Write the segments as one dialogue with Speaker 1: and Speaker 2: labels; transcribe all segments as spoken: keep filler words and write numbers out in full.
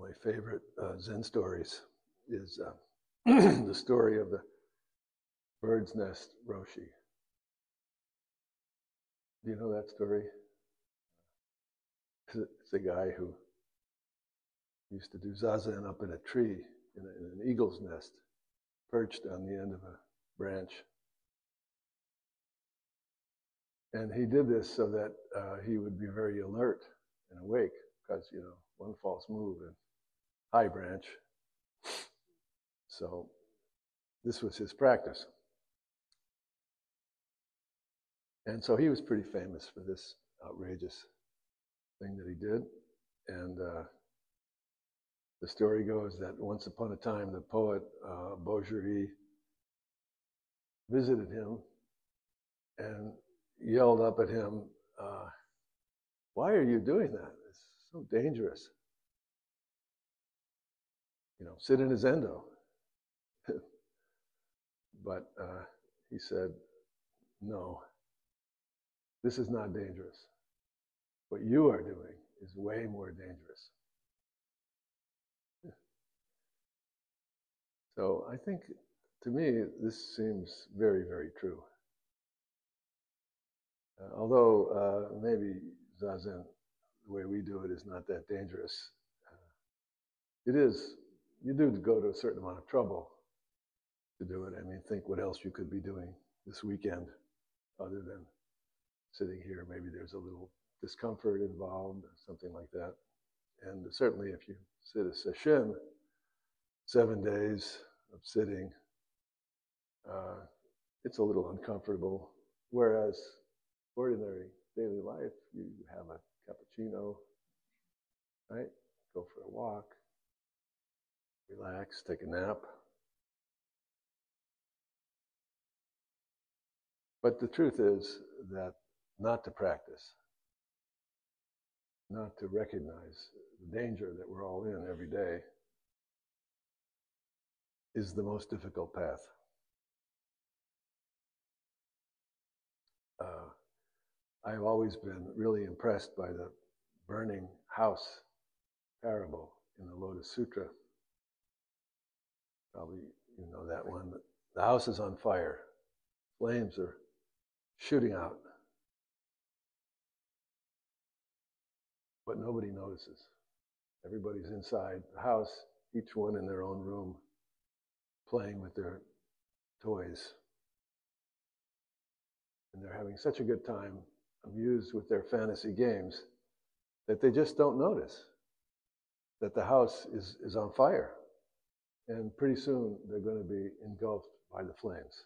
Speaker 1: my favorite uh, Zen stories is uh, the story of the bird's nest Roshi. Do you know that story? It's a guy who used to do zazen up in a tree, in, a, in an eagle's nest, perched on the end of a branch. And he did this so that uh, he would be very alert and awake, because, you know, one false move and high branch. So this was his practice. And so he was pretty famous for this outrageous thing that he did. And uh, the story goes that once upon a time, the poet uh, Baudelaire visited him and yelled up at him, uh, "Why are you doing that? It's so dangerous. You know, sit in a zendo." But uh, he said, "No, this is not dangerous. What you are doing is way more dangerous." So I think, to me, this seems very, very true. Uh, although uh, maybe Zazen, the way we do it, is not that dangerous. Uh, it is, you do go to a certain amount of trouble to do it. I mean, think what else you could be doing this weekend other than sitting here. Maybe there's a little discomfort involved or something like that. And certainly if you sit a sesshin, seven days of sitting, uh, it's a little uncomfortable. Whereas ordinary daily life, you have a cappuccino, right? Go for a walk, relax, take a nap. But the truth is that not to practice, not to recognize the danger that we're all in every day, is the most difficult path. Uh, I've always been really impressed by the burning house parable in the Lotus Sutra. Probably you know that one. The house is on fire. Flames are shooting out. But nobody notices. Everybody's inside the house, each one in their own room, playing with their toys. And they're having such a good time, amused with their fantasy games, that they just don't notice that the house is, is on fire. And pretty soon they're going to be engulfed by the flames.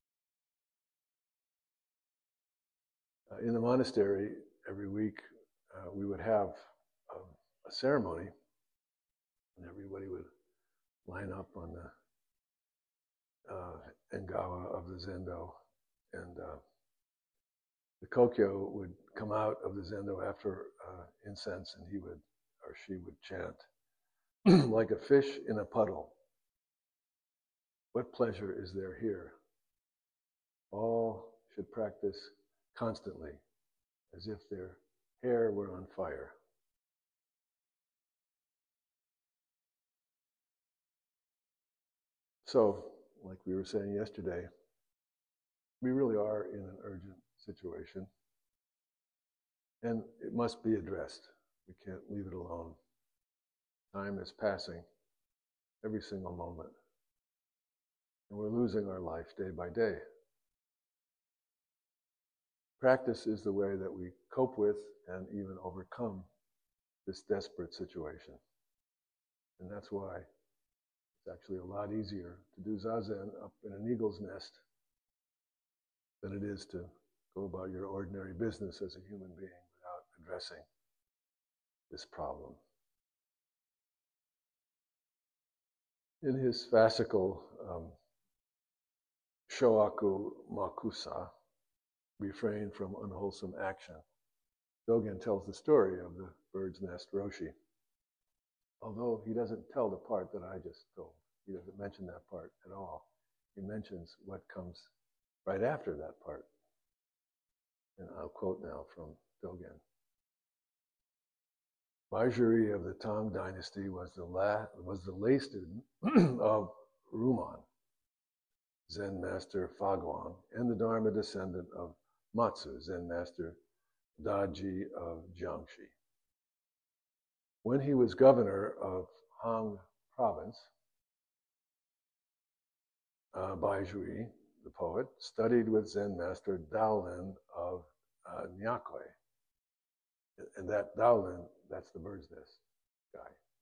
Speaker 1: Uh, in the monastery, every week uh, we would have um, a ceremony, and everybody would line up on the uh, Engawa of the Zendo, and uh, the Kokyo would come out of the Zendo after uh, incense, and he would, or she would chant, "Like a fish in a puddle, what pleasure is there here? All should practice constantly, as if their hair were on fire." So, like we were saying yesterday, we really are in an urgent situation, and it must be addressed. We can't leave it alone. Time is passing every single moment, and we're losing our life day by day. Practice is the way that we cope with and even overcome this desperate situation. And that's why it's actually a lot easier to do zazen up in an eagle's nest than it is to go about your ordinary business as a human being without addressing this problem. In his fascicle, um, Shoaku Makusa, Refrain from Unwholesome Action, Dogen tells the story of the bird's nest Roshi. Although he doesn't tell the part that I just told. He doesn't mention that part at all. He mentions what comes right after that part. And I'll quote now from Dogen. Baizhuri of the Tang dynasty was the, la, was the lay student of Ruman, Zen master Faguang, and the Dharma descendant of Matsu, Zen master Daji of Jiangxi. When he was governor of Han province, uh, Baizhuri, the poet, studied with Zen master Daolin of uh, Nyakwe. And that Daolin, that's the bird's nest guy.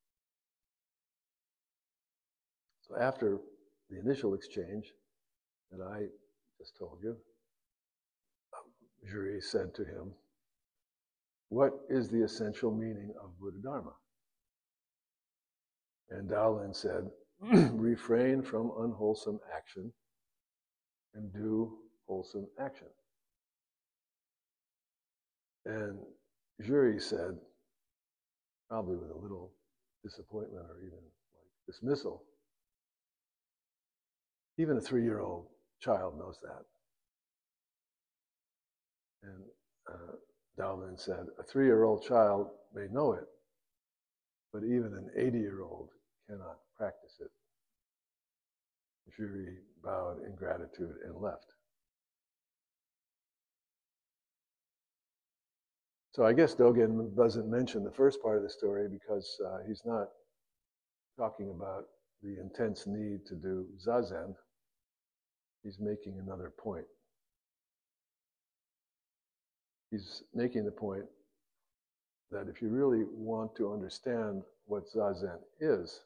Speaker 1: So after the initial exchange that I just told you, Juri said to him, "What is the essential meaning of Buddha Dharma?" And Daolin said, "Refrain from unwholesome action and do wholesome action." And Juri said, probably with a little disappointment or even like dismissal, "Even a three-year-old child knows that." And uh, Daolin said, "A three-year-old child may know it, but even an eighty-year-old cannot practice it." Juri bowed in gratitude and left. So I guess Dogen doesn't mention the first part of the story because uh, he's not talking about the intense need to do zazen. He's making another point. He's making the point that if you really want to understand what zazen is,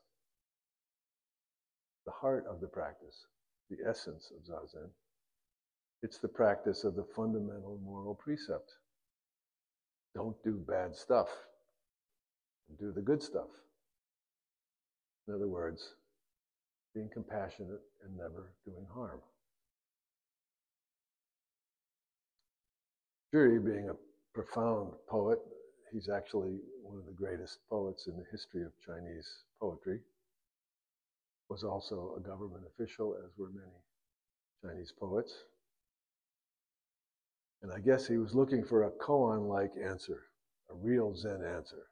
Speaker 1: the heart of the practice, the essence of zazen, it's the practice of the fundamental moral precept. Don't do bad stuff. Do the good stuff. In other words, being compassionate and never doing harm. Juri, being a profound poet, he's actually one of the greatest poets in the history of Chinese poetry, was also a government official, as were many Chinese poets. And I guess he was looking for a koan-like answer, a real Zen answer.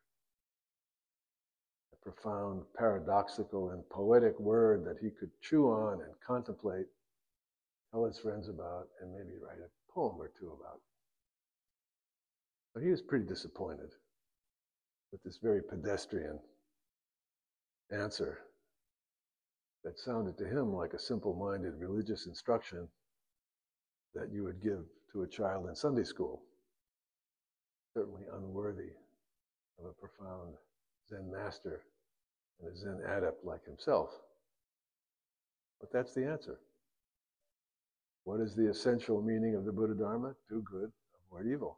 Speaker 1: A profound, paradoxical, and poetic word that he could chew on and contemplate, tell his friends about, and maybe write a poem or two about. But he was pretty disappointed with this very pedestrian answer that sounded to him like a simple-minded religious instruction that you would give to a child in Sunday school, certainly unworthy of a profound Zen master and a Zen adept like himself. But that's the answer. What is the essential meaning of the Buddha Dharma? Do good, avoid evil.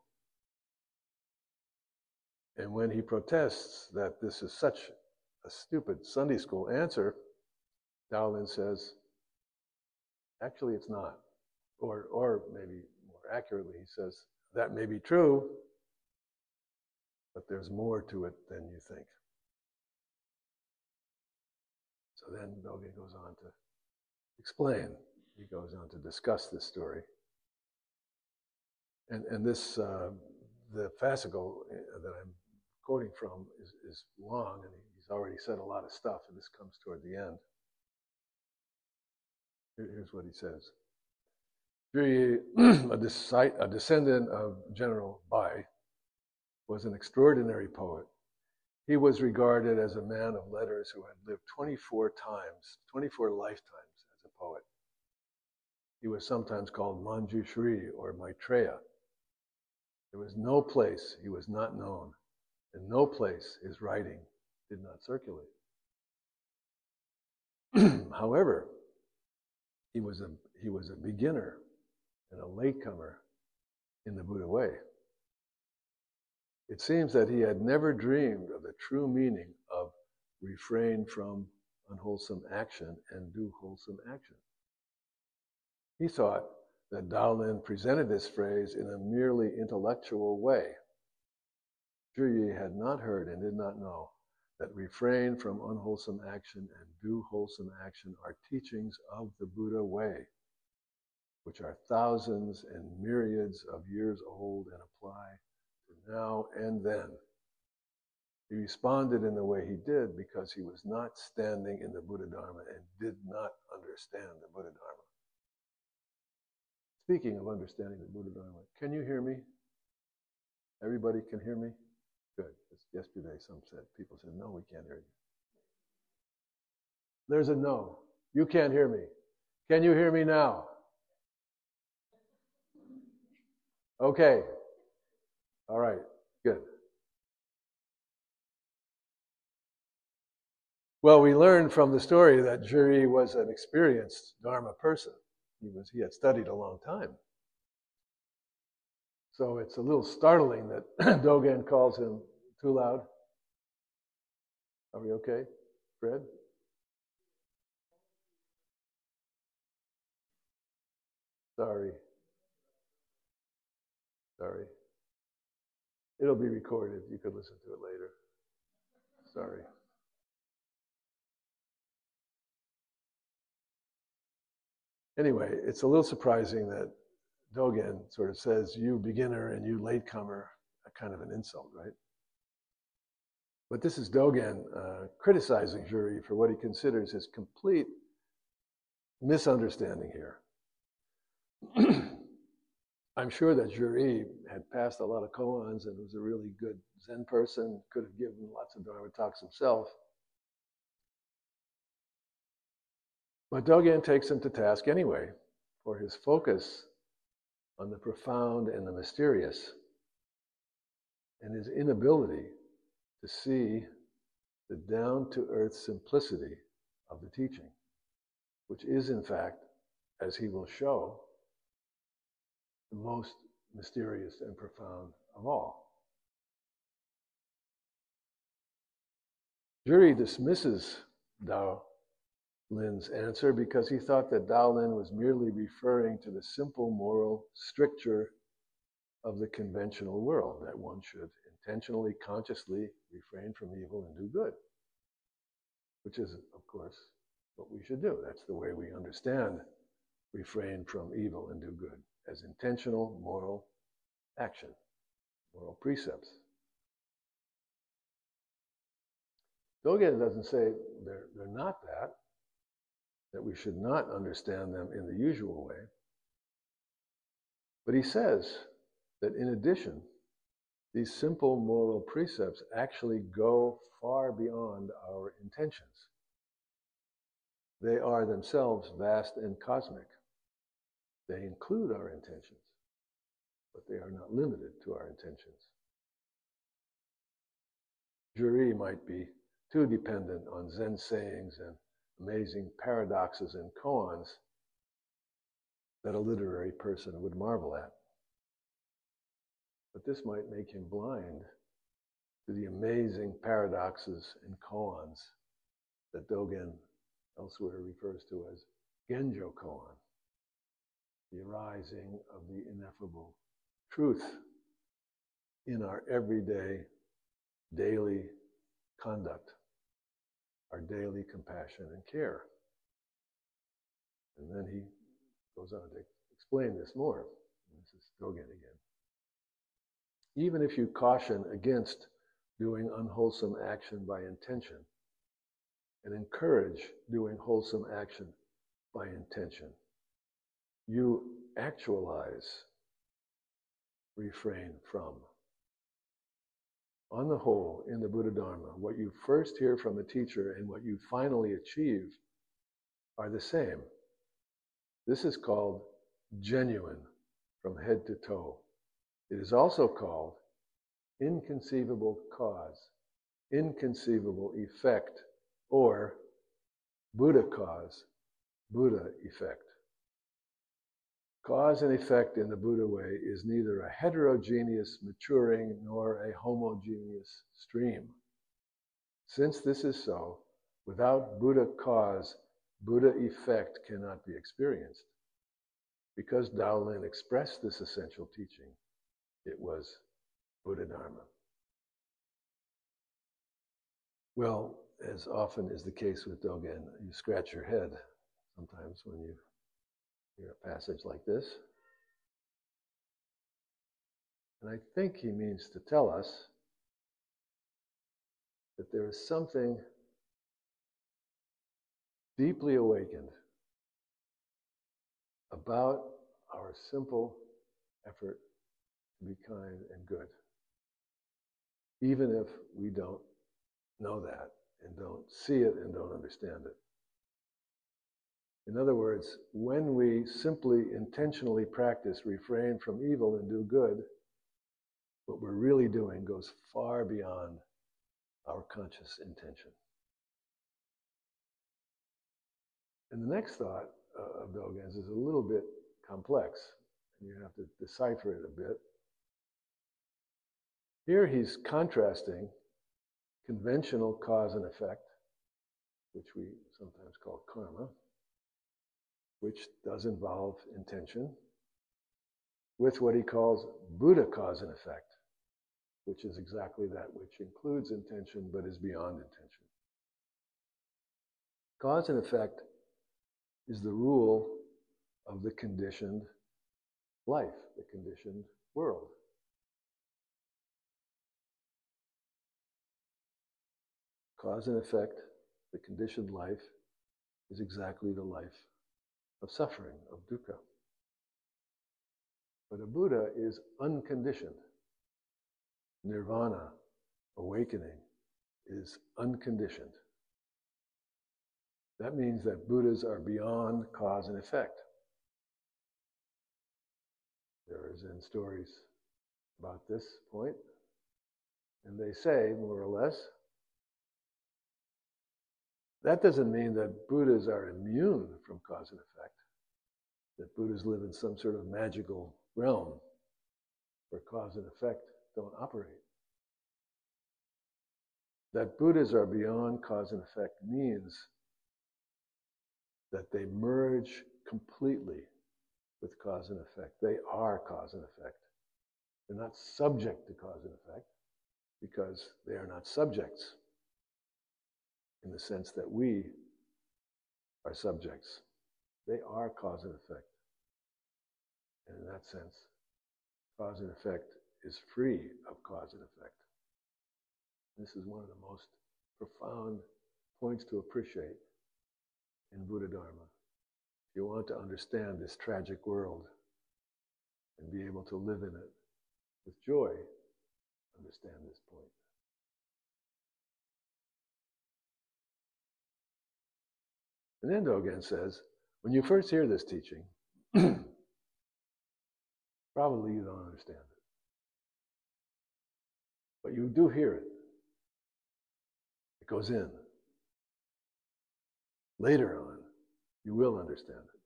Speaker 1: And when he protests that this is such a stupid Sunday school answer, Daolin says, actually it's not. Or, or maybe more accurately, he says, that may be true, but there's more to it than you think. So then Dogen goes on to explain. He goes on to discuss this story. And, and this, uh, the fascicle that I'm quoting from is, is long, and he's already said a lot of stuff, and this comes toward the end. Here, here's what he says. Juri, a, a descendant of General Bai, was an extraordinary poet. He was regarded as a man of letters who had lived twenty-four times, twenty-four lifetimes as a poet. He was sometimes called Manjushri or Maitreya. There was no place he was not known, and no place his writing did not circulate. However, he was a he was a beginner and a latecomer in the Buddha way. It seems that he had never dreamed of the true meaning of refrain from unwholesome action and do wholesome action. He thought that Daolin presented this phrase in a merely intellectual way. Zhuyi had not heard and did not know that refrain from unwholesome action and do wholesome action are teachings of the Buddha way, which are thousands and myriads of years old and apply to now and then. He responded in the way he did because he was not standing in the Buddha Dharma and did not understand the Buddha Dharma. Speaking of understanding the Buddha Dharma, can you hear me? Everybody can hear me? Good. Yesterday some said, people said, no, we can't hear you. There's a no. You can't hear me. Can you hear me now? Okay. All right. Good. Well, we learned from the story that Juri was an experienced Dharma person. He was he had studied a long time. So it's a little startling that Dogen calls him too loud. Are we okay, Fred? Sorry. Sorry. It'll be recorded. You could listen to it later. Sorry. Anyway, it's a little surprising that Dogen sort of says, you beginner and you latecomer, a kind of an insult, right? But this is Dogen uh, criticizing Juri for what he considers his complete misunderstanding here. I'm sure that Juri had passed a lot of koans and was a really good Zen person, could have given lots of Dharma talks himself. But Dogen takes him to task anyway for his focus on the profound and the mysterious and his inability to see the down-to-earth simplicity of the teaching, which is in fact, as he will show, the most mysterious and profound of all. Juri dismisses Dao Lin's answer because he thought that Dao Lin was merely referring to the simple moral stricture of the conventional world, that one should intentionally, consciously refrain from evil and do good, which is, of course, what we should do. That's the way we understand refrain from evil and do good, as intentional moral action, moral precepts. Dogen doesn't say they're, they're not that, that we should not understand them in the usual way. But he says that in addition, these simple moral precepts actually go far beyond our intentions. They are themselves vast and cosmic. They include our intentions, but they are not limited to our intentions. Juri might be too dependent on Zen sayings and amazing paradoxes and koans that a literary person would marvel at. But this might make him blind to the amazing paradoxes and koans that Dogen elsewhere refers to as Genjo koan, the arising of the ineffable truth in our everyday, daily conduct, our daily compassion and care. And then he goes on to explain this more. This is Dogen again. Even if you caution against doing unwholesome action by intention and encourage doing wholesome action by intention, you actualize refrain from. On the whole, in the Buddha Dharma, what you first hear from a teacher and what you finally achieve are the same. This is called genuine from head to toe. It is also called inconceivable cause, inconceivable effect, or Buddha cause, Buddha effect. Cause and effect in the Buddha way is neither a heterogeneous maturing nor a homogeneous stream. Since this is so, without Buddha cause, Buddha effect cannot be experienced. Because Dao Lin expressed this essential teaching, it was Buddha Dharma. Well, as often is the case with Dogen, you scratch your head sometimes when you hear a passage like this. And I think he means to tell us that there is something deeply awakened about our simple effort to be kind and good, even if we don't know that and don't see it and don't understand it. In other words, when we simply intentionally practice refrain from evil and do good, what we're really doing goes far beyond our conscious intention. And the next thought uh, of Dogen's is a little bit complex, and you have to decipher it a bit. Here he's contrasting conventional cause and effect, which we sometimes call karma, which does involve intention, with what he calls Buddha cause and effect, which is exactly that, which includes intention but is beyond intention. Cause and effect is the rule of the conditioned life, the conditioned world. Cause and effect, the conditioned life, is exactly the life of suffering, of dukkha. But a Buddha is unconditioned. Nirvana, awakening, is unconditioned. That means that Buddhas are beyond cause and effect. There are Zen stories about this point, and they say, more or less, that doesn't mean that Buddhas are immune from cause and effect, that Buddhas live in some sort of magical realm where cause and effect don't operate. That Buddhas are beyond cause and effect means that they merge completely with cause and effect. They are cause and effect. They're not subject to cause and effect because they are not subjects in the sense that we are subjects. They are cause and effect. And in that sense, cause and effect is free of cause and effect. This is one of the most profound points to appreciate in Buddha Dharma. If you want to understand this tragic world and be able to live in it with joy, understand this point. And then Dogen says, when you first hear this teaching, probably you don't understand it. But you do hear it. It goes in. Later on, you will understand it.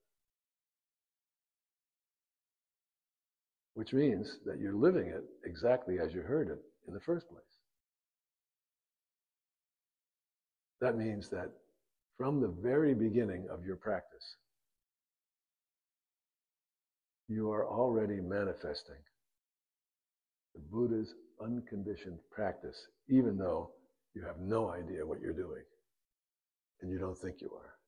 Speaker 1: Which means that you're living it exactly as you heard it in the first place. That means that from the very beginning of your practice, you are already manifesting the Buddha's unconditioned practice, even though you have no idea what you're doing and you don't think you are.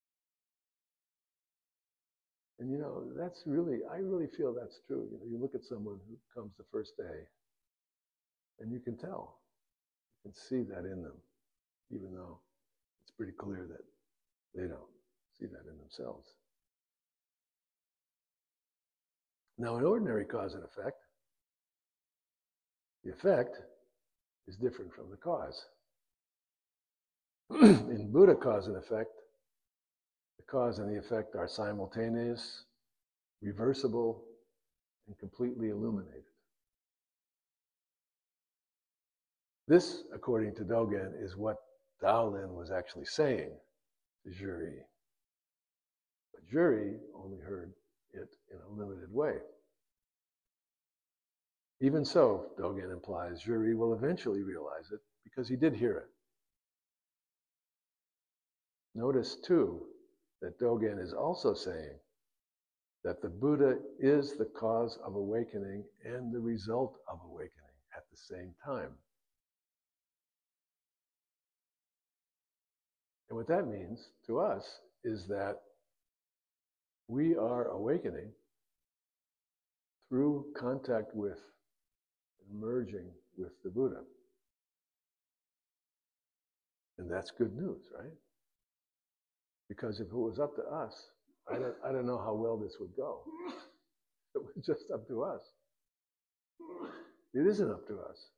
Speaker 1: And you know, that's really, I really feel that's true. You know, you look at someone who comes the first day and you can tell, you can see that in them, even though it's pretty clear that they don't see that in themselves. Now, in ordinary cause and effect, the effect is different from the cause. In Buddha cause and effect, the cause and the effect are simultaneous, reversible, and completely illuminated. This, according to Dogen, is what Daolin was actually saying to Zhuri. But Zhuri only heard it in a limited way. Even so, Dogen implies, Zhuri will eventually realize it because he did hear it. Notice, too, that Dogen is also saying that the Buddha is the cause of awakening and the result of awakening at the same time. And what that means to us is that we are awakening through contact with and merging with the Buddha. And that's good news, right? Because if it was up to us, I don't, I don't know how well this would go. It was just up to us. It isn't up to us.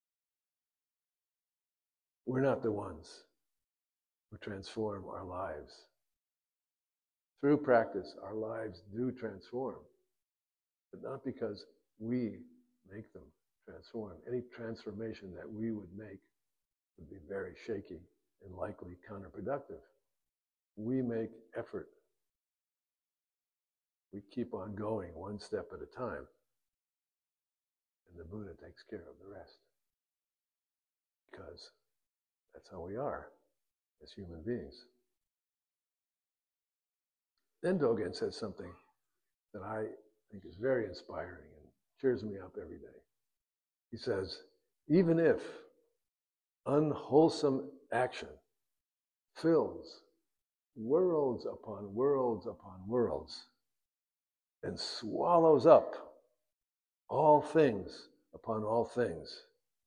Speaker 1: We're not the ones who transform our lives. Through practice, our lives do transform, but not because we make them transform. Any transformation that we would make would be very shaky and likely counterproductive. We make effort. We keep on going one step at a time, and the Buddha takes care of the rest, because that's how we are as human beings. Then Dogen says something that I think is very inspiring and cheers me up every day. He says, even if unwholesome action fills worlds upon worlds upon worlds and swallows up all things upon all things,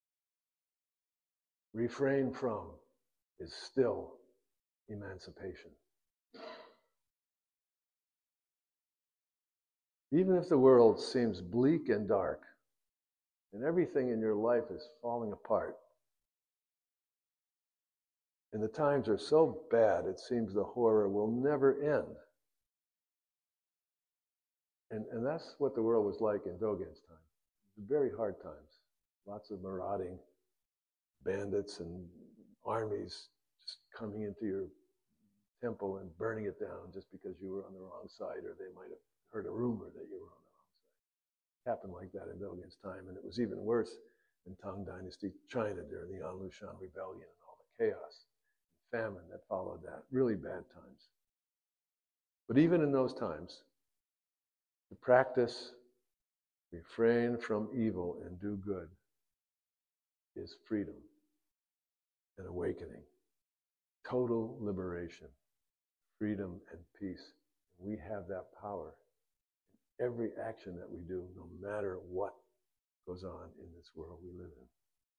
Speaker 1: refrain from is still emancipation. Even if the world seems bleak and dark, and everything in your life is falling apart, and the times are so bad it seems the horror will never end. And, and that's what the world was like in Dogen's time. Very hard times. Lots of marauding bandits and armies just coming into your temple and burning it down just because you were on the wrong side, or they might have heard a rumor that you were on the wrong side. It happened like that in Dogen's time, and it was even worse in Tang Dynasty China during the An Lushan Rebellion and all the chaos and famine that followed that. Really bad times. But even in those times, the practice, refrain from evil and do good, is freedom and awakening, total liberation, freedom and peace. We have that power in every action that we do, no matter what goes on in this world we live in.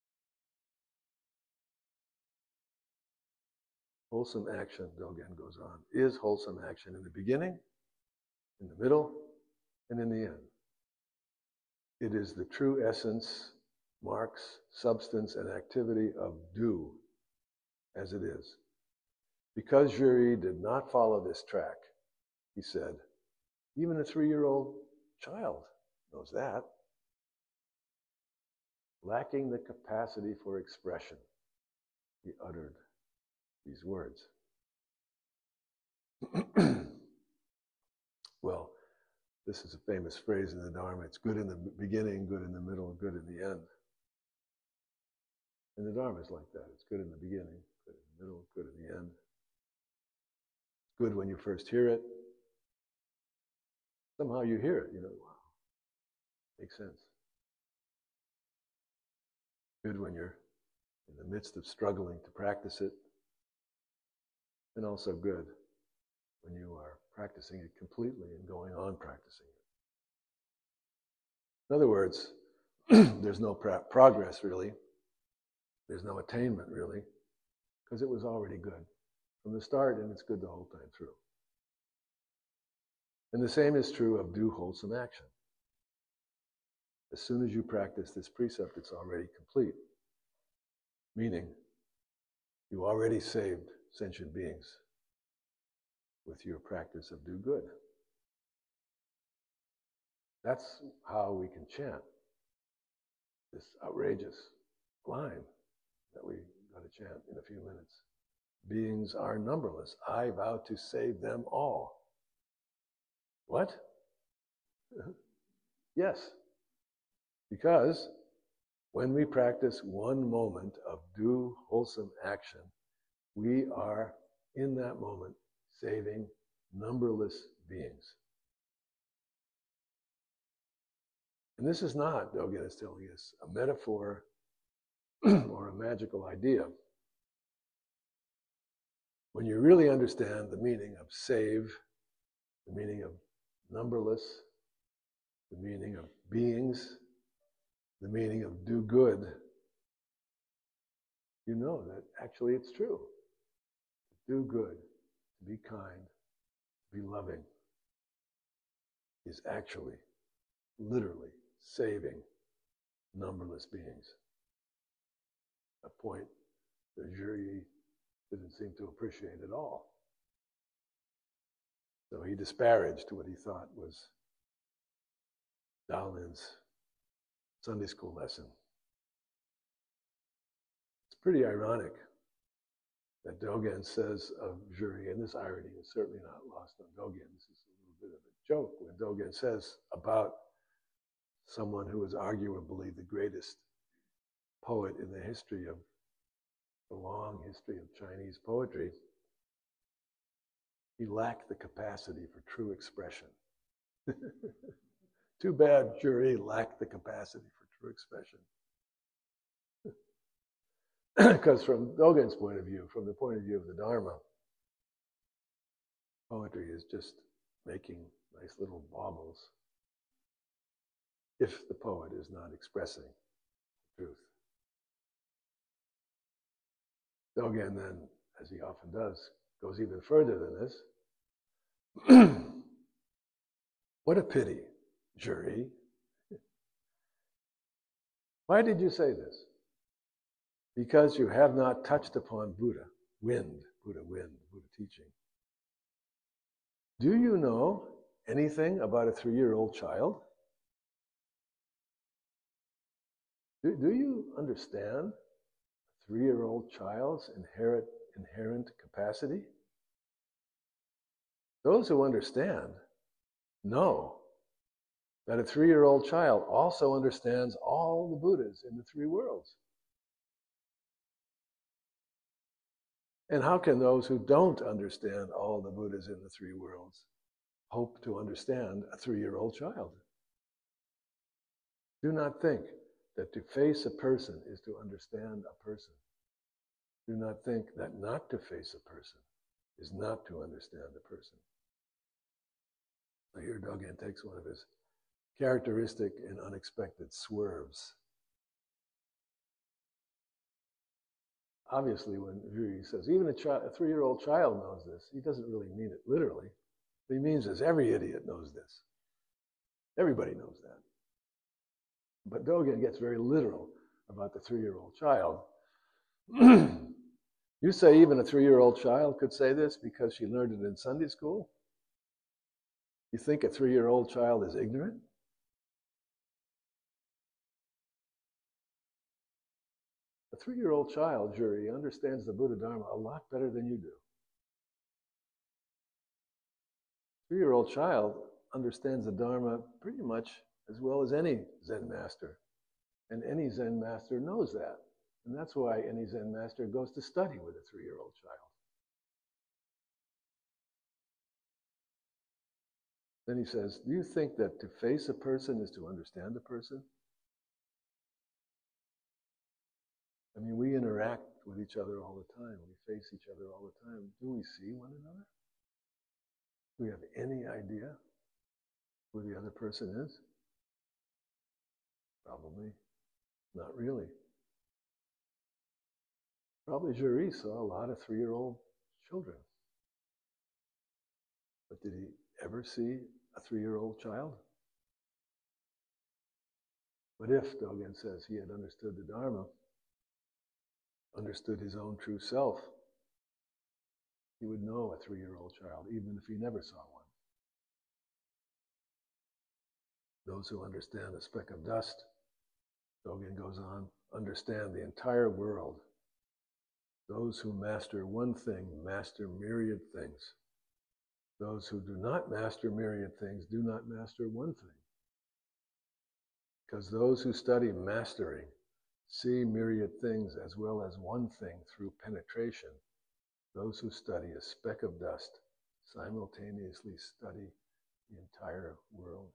Speaker 1: Wholesome action, Dogen goes on, is wholesome action in the beginning, in the middle, and in the end. It is the true essence, marks, substance, and activity of do as it is. Because Zhuri did not follow this track, he said, even a three-year-old child knows that. Lacking the capacity for expression, he uttered these words. Well, this is a famous phrase in the Dharma. It's good in the beginning, good in the middle, good in the end. And the Dharma is like that. It's good in the beginning, good in the middle, good in the end. It's good when you first hear it. Somehow you hear it, you know, wow, makes sense. Good when you're in the midst of struggling to practice it. And also good when you are practicing it completely and going on practicing it. In other words, there's no pra- progress really. There's no attainment really, because it was already good from the start, and it's good the whole time through. And the same is true of do wholesome action. As soon as you practice this precept, it's already complete. Meaning, you already saved sentient beings with your practice of do good. That's how we can chant this outrageous line that we got to chant in a few minutes. Beings are numberless. I vow to save them all. What? Yes. Because when we practice one moment of do wholesome action, we are in that moment saving numberless beings. And this is not, Dogen is telling us, a metaphor or a magical idea. When you really understand the meaning of save, the meaning of numberless, the meaning of beings, the meaning of do good, you know that actually it's true. To do good, to be kind, to be loving is actually, literally saving numberless beings. A point that Zhi didn't seem to appreciate at all. So he disparaged what he thought was Daolin's Sunday school lesson. It's pretty ironic that Dogen says of Zhi, and this irony is certainly not lost on Dogen. This is a little bit of a joke when Dogen says about someone who is arguably the greatest poet in the history of the long history of Chinese poetry, he lacked the capacity for true expression. Too bad Zhi lacked the capacity for true expression. Because from Dogen's point of view, from the point of view of the Dharma, poetry is just making nice little baubles if the poet is not expressing truth. Dogen then, as he often does, goes even further than this. What a pity, Zhi. Why did you say this? Because you have not touched upon Buddha, wind, Buddha wind, Buddha teaching. Do you know anything about a three-year-old child? Do, do you understand a three-year-old child's inherent, inherent capacity? Those who understand know that a three-year-old child also understands all the Buddhas in the three worlds. And how can those who don't understand all the Buddhas in the three worlds hope to understand a three-year-old child? Do not think that to face a person is to understand a person. Do not think that not to face a person is not to understand a person. Now here Dogen takes one of his characteristic and unexpected swerves. Obviously, when Zhi says, even a, chi- a three-year-old child knows this, he doesn't really mean it literally. What he means is every idiot knows this. Everybody knows that. But Dogen gets very literal about the three-year-old child. You say even a three-year-old child could say this because she learned it in Sunday school? You think a three-year-old child is ignorant? A three-year-old child, Zhi, understands the Buddha Dharma a lot better than you do. Three-year-old child understands the Dharma pretty much as well as any Zen master. And any Zen master knows that. And that's why any Zen master goes to study with a three-year-old child. Then he says, do you think that to face a person is to understand a person? I mean, we interact with each other all the time. We face each other all the time. Do we see one another? Do we have any idea who the other person is? Probably not really. Probably Zhi saw a lot of three-year-old children. But did he ever see a three-year-old child? But if, Dogen says, he had understood the Dharma, understood his own true self, he would know a three-year-old child, even if he never saw one. Those who understand a speck of dust, Dogen goes on, understand the entire world. Those who master one thing master myriad things. Those who do not master myriad things do not master one thing. Because those who study mastering see myriad things as well as one thing through penetration. Those who study a speck of dust simultaneously study the entire world.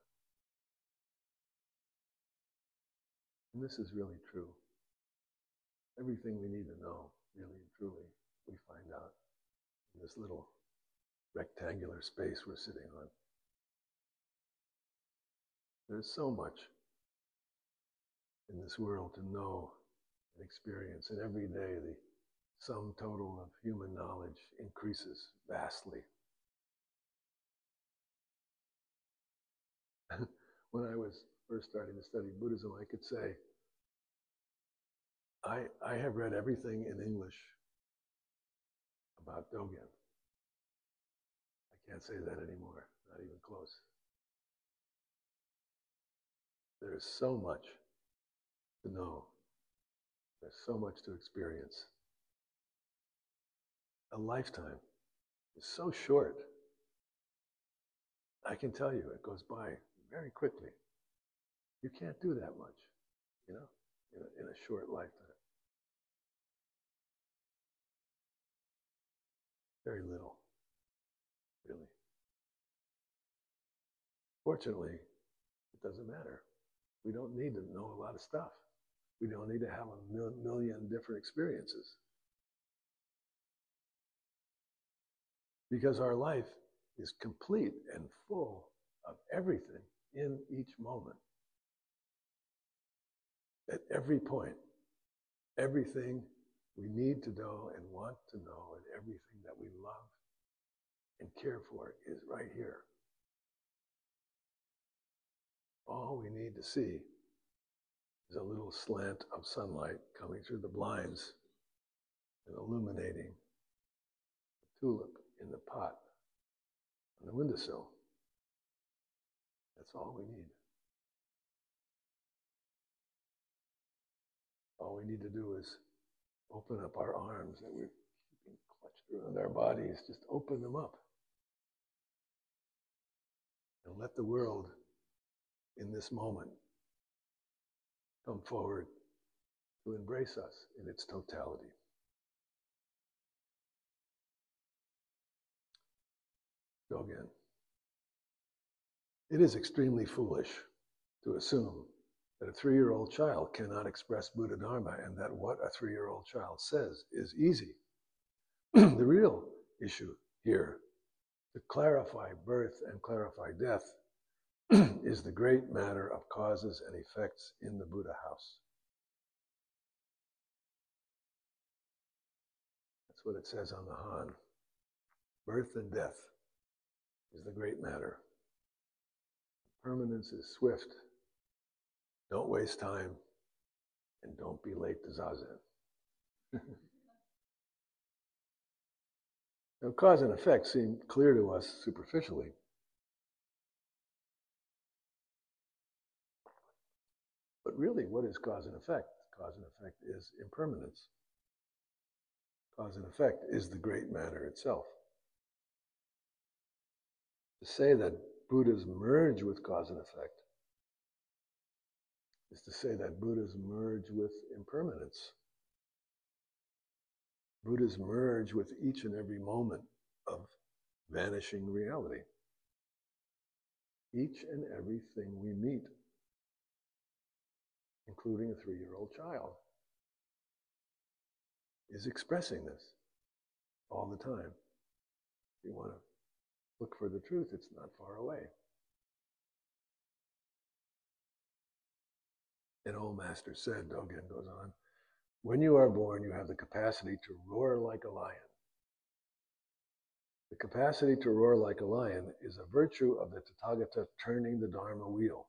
Speaker 1: And this is really true. Everything we need to know, really and truly, we find out in this little rectangular space we're sitting on. There's so much in this world to know and experience. And every day the sum total of human knowledge increases vastly. When I was first starting to study Buddhism, I could say, I, I have read everything in English about Dogen. I can't say that anymore, not even close. There is so much to know. There's so much to experience. A lifetime is so short. I can tell you, it goes by very quickly. You can't do that much, you know, in a, in a short lifetime. Very little, really. Fortunately, it doesn't matter. We don't need to know a lot of stuff. We don't need to have a mil- million different experiences. Because our life is complete and full of everything in each moment. At every point, everything we need to know and want to know, and everything that we love and care for is right here. All we need to see is a little slant of sunlight coming through the blinds and illuminating the tulip in the pot on the windowsill. That's all we need. All we need to do is open up our arms that we're keeping clutched around our bodies, just open them up and let the world in this moment come forward to embrace us in its totality. Dogen. It is extremely foolish to assume that a three-year-old child cannot express Buddha Dharma and that what a three-year-old child says is easy. The real issue here, to clarify birth and clarify death, is the great matter of causes and effects in the Buddha house. That's what it says on the Han. Birth and death is the great matter. Permanence is swift. Don't waste time, and don't be late to Zazen. Now, cause and effect seem clear to us superficially. But really, what is cause and effect? Cause and effect is impermanence. Cause and effect is the great matter itself. To say that Buddhas merge with cause and effect is to say that Buddhas merge with impermanence. Buddhas merge with each and every moment of vanishing reality. Each and everything we meet, including a three-year-old child, is expressing this all the time. If you want to look for the truth, it's not far away. An old master said, Dogen goes on, when you are born, you have the capacity to roar like a lion. The capacity to roar like a lion is a virtue of the Tathagata turning the Dharma wheel,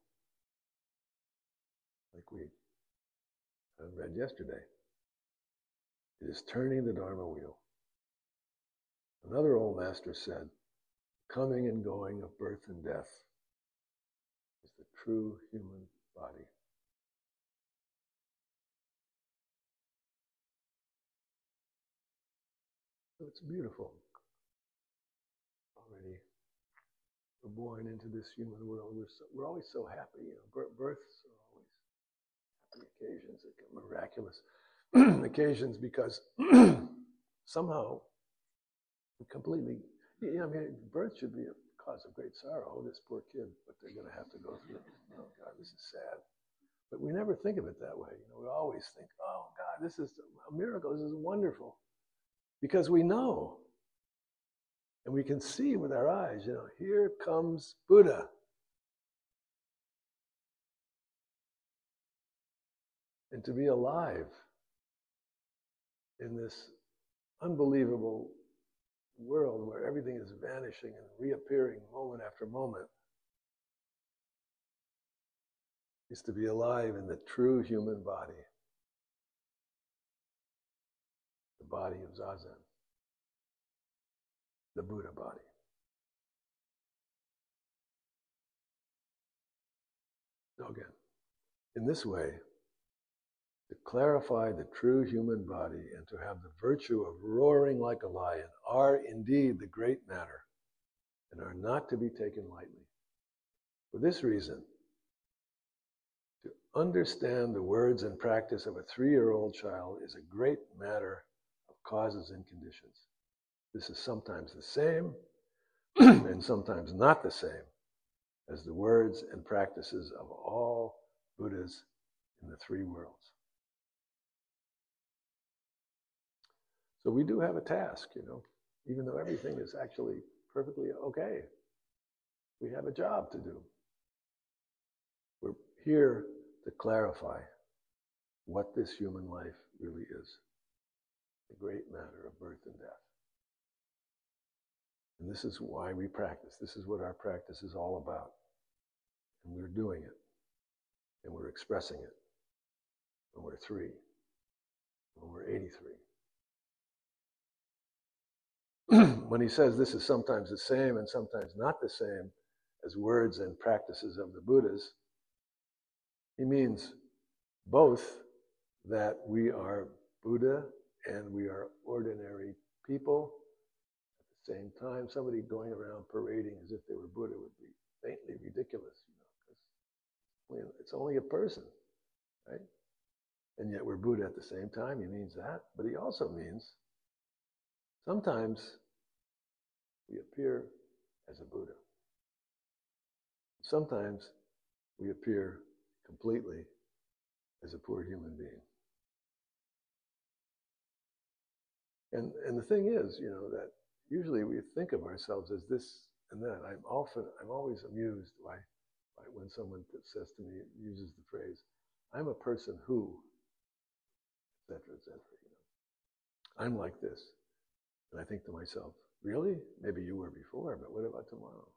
Speaker 1: like we read yesterday. It is turning the Dharma wheel. Another old master said, coming and going of birth and death is the true human body. So it's beautiful. Already, we're born into this human world. We're so, we're always so happy. You know, births are always happy occasions. They come miraculous occasions because somehow we completely. You know, I mean, birth should be a cause of great sorrow. Oh, this poor kid, what they're going to have to go through. Oh God, this is sad. But we never think of it that way. You know, we always think, oh God, this is a miracle. This is wonderful. Because we know, and we can see with our eyes, you know, here comes Buddha. And to be alive in this unbelievable world where everything is vanishing and reappearing moment after moment, is to be alive in the true human body, the body of Zazen, the Buddha body. Dogen. In this way, to clarify the true human body and to have the virtue of roaring like a lion are indeed the great matter and are not to be taken lightly. For this reason, to understand the words and practice of a three-year-old child is a great matter of causes and conditions. This is sometimes the same and sometimes not the same as the words and practices of all Buddhas in the three worlds. So we do have a task, you know, even though everything is actually perfectly okay. We have a job to do. We're here to clarify what this human life really is, the great matter of birth and death. And this is why we practice. This is what our practice is all about. And we're doing it. And we're expressing it. When we're three. When we're eighty-three. When he says this is sometimes the same and sometimes not the same as words and practices of the Buddhas, he means both that we are Buddha and we are ordinary people. At the same time, somebody going around parading as if they were Buddha would be faintly ridiculous, you know, because it's only a person, right? And yet we're Buddha at the same time. He means that, but he also means sometimes we appear as a Buddha. Sometimes we appear completely as a poor human being. And and the thing is, you know, that usually we think of ourselves as this and that. I'm often, I'm always amused by, by when someone says to me, uses the phrase, I'm a person who, et cetera, et cetera. You know, I'm like this. And I think to myself, really? Maybe you were before, but what about tomorrow?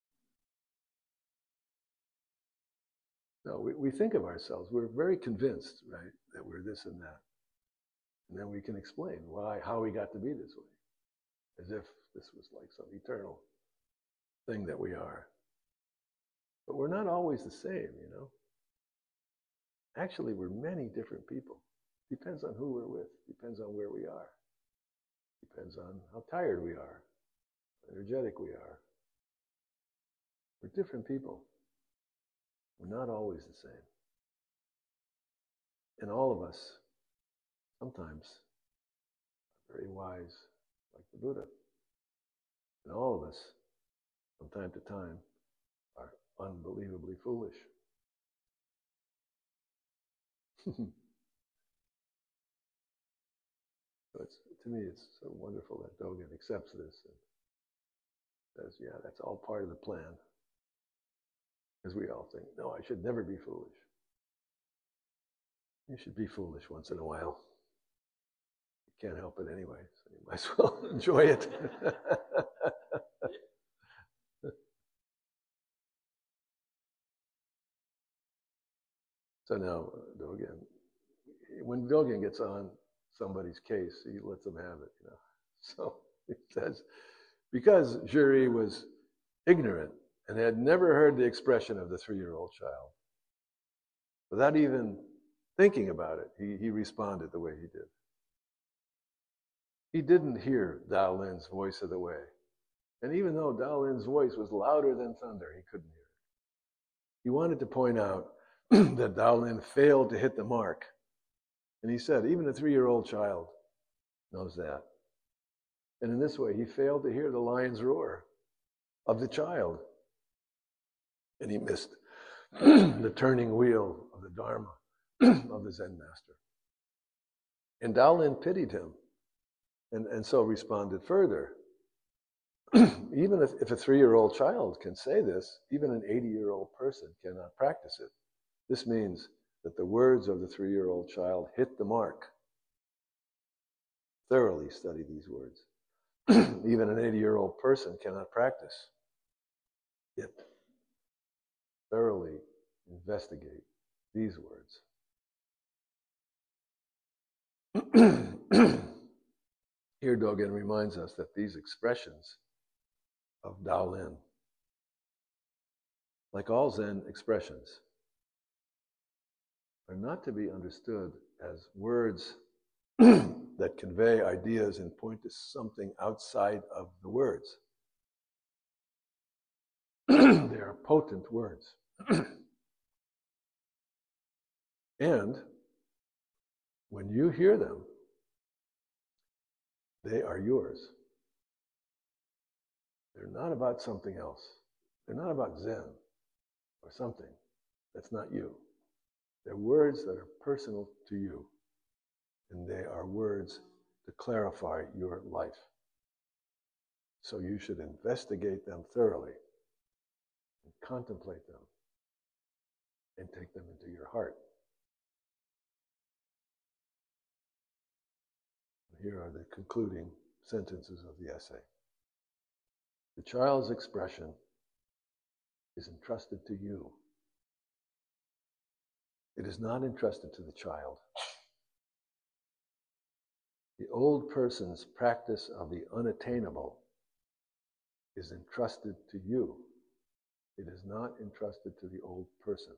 Speaker 1: No, we, we think of ourselves, we're very convinced, right, that we're this and that. And then we can explain why, how we got to be this way, as if this was like some eternal thing that we are. But we're not always the same, you know. Actually, we're many different people. Depends on who we're with, depends on where we are. Depends on how tired we are, how energetic we are. We're different people. We're not always the same. And all of us, sometimes, are very wise, like the Buddha. And all of us, from time to time, are unbelievably foolish. So it's, to me, it's so wonderful that Dogen accepts this and says, yeah, that's all part of the plan. Because we all think, no, I should never be foolish. You should be foolish once in a while. You can't help it anyway, so you might as well enjoy it. So now, Dogen, when Dogen gets on somebody's case, he lets them have it, you know. So he says, because Juri was ignorant and had never heard the expression of the three-year-old child, without even thinking about it, he, he responded the way he did. He didn't hear Dao Lin's voice of the way. And even though Dao Lin's voice was louder than thunder, he couldn't hear it. He wanted to point out that Dao Lin failed to hit the mark. And he said, even a three-year-old child knows that. And in this way, he failed to hear the lion's roar of the child. And he missed the turning wheel of the Dharma of the Zen master. And Dao Lin pitied him and, and so responded further. Even if, if a three-year-old child can say this, even an eighty-year-old person cannot practice it. This means that the words of the three-year-old child hit the mark. thoroughly study these words. Even an eighty-year-old person cannot practice it. Thoroughly investigate these words. Here Dogen reminds us that these expressions of Daolin, like all Zen expressions, are not to be understood as words that convey ideas and point to something outside of the words. They are potent words. And when you hear them, they are yours. They're not about something else. They're not about Zen or something that's not you. They're words that are personal to you. And they are words to clarify your life. So you should investigate them thoroughly and contemplate them and take them into your heart. Here are the concluding sentences of the essay. The child's expression is entrusted to you. It is not entrusted to the child. The old person's practice of the unattainable is entrusted to you. It is not entrusted to the old person.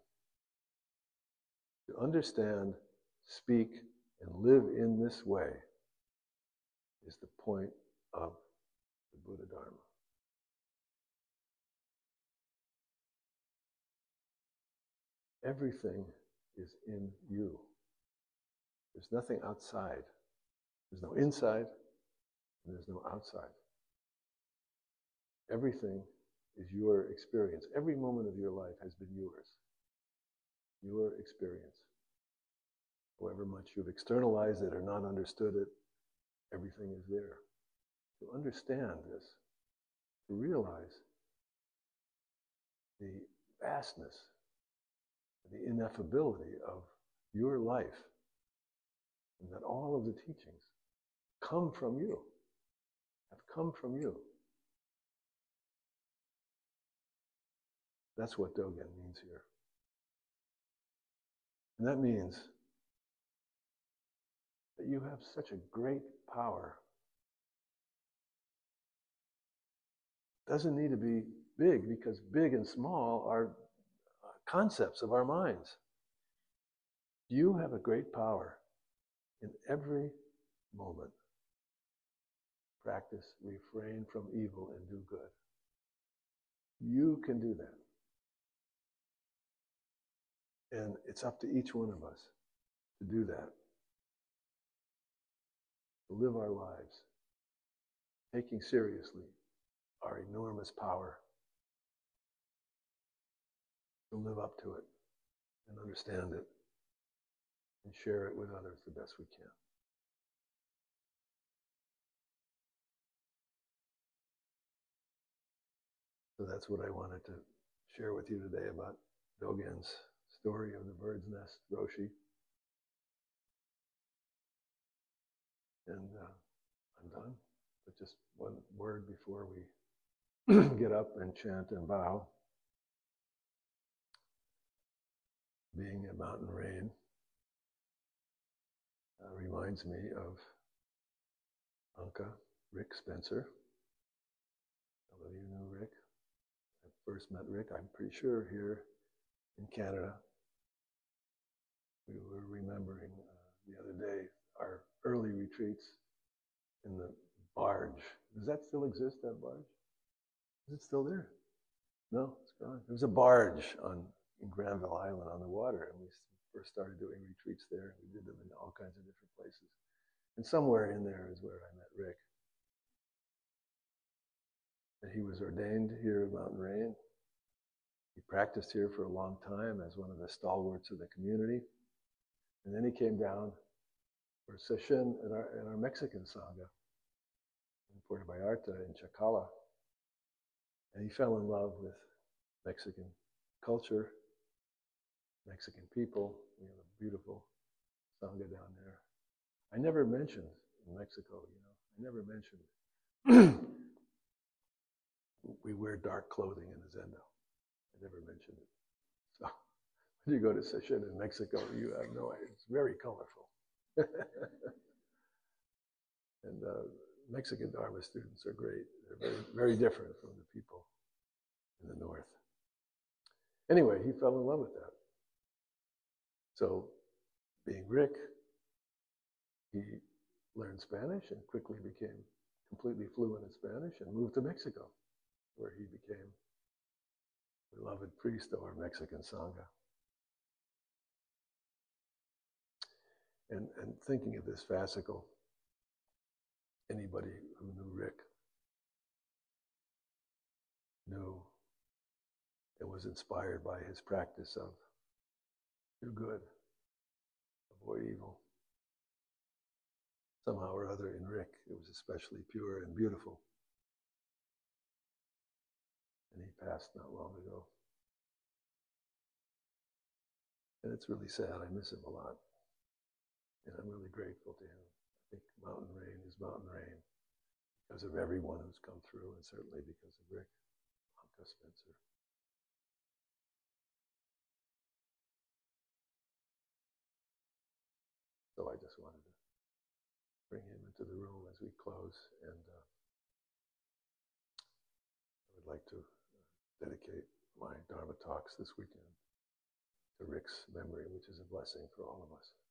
Speaker 1: To understand, speak, and live in this way is the point of the Buddha Dharma. Everything is in you. There's nothing outside. There's no inside, and there's no outside. Everything is your experience. Every moment of your life has been yours. Your experience. However much you've externalized it or not understood it, everything is there. To understand this, to realize the vastness, the ineffability of your life, and that all of the teachings come from you, have come from you. That's what Dogen means here. And that means that you have such a great power. It doesn't need to be big, because big and small are concepts of our minds. You have a great power in every moment. Practice, refrain from evil, and do good. You can do that. And it's up to each one of us to do that. To live our lives, taking seriously our enormous power, to live up to it and understand it and share it with others the best we can. So that's what I wanted to share with you today about Dogen's story of the bird's nest, Roshi. And uh, I'm done. But just one word before we get up and chant and vow. Being at Mountain Rain uh, reminds me of Anka, Rick Spencer. Some of you know Rick. I first met Rick, I'm pretty sure, here in Canada. We were remembering uh, the other day our early retreats in the barge. Does that still exist, that barge? Is it still there? No, it's gone. There was a barge on in Granville Island on the water, and we first started doing retreats there. We did them in all kinds of different places. And somewhere in there is where I met Rick. And he was ordained here at Mountain Rain. He practiced here for a long time as one of the stalwarts of the community. And then he came down for session in our, in our Mexican Sangha in Puerto Vallarta in Chacala. And he fell in love with Mexican culture, Mexican people. We have a beautiful Sangha down there. I never mentioned in Mexico, you know. I never mentioned we wear dark clothing in the Zendo. I never mentioned it. So when you go to Sesshin in Mexico, you have no idea. It's very colorful. And uh, Mexican Dharma students are great. They're very, very different from the people in the North. Anyway, he fell in love with that. So, being Rick, he learned Spanish and quickly became completely fluent in Spanish and moved to Mexico, where he became a beloved priest of our Mexican Sangha. And, and thinking of this fascicle, anybody who knew Rick knew it was inspired by his practice of do good, avoid evil. Somehow or other in Rick, it was especially pure and beautiful. And he passed not long ago. And it's really sad. I miss him a lot. And I'm really grateful to him. I think Mountain Rain is Mountain Rain because of everyone who's come through, and certainly because of Rick, Anka Spencer. So I just wanted to bring him into the room as we close, and uh, I would like to dedicate my Dharma talks this weekend to Rick's memory, which is a blessing for all of us.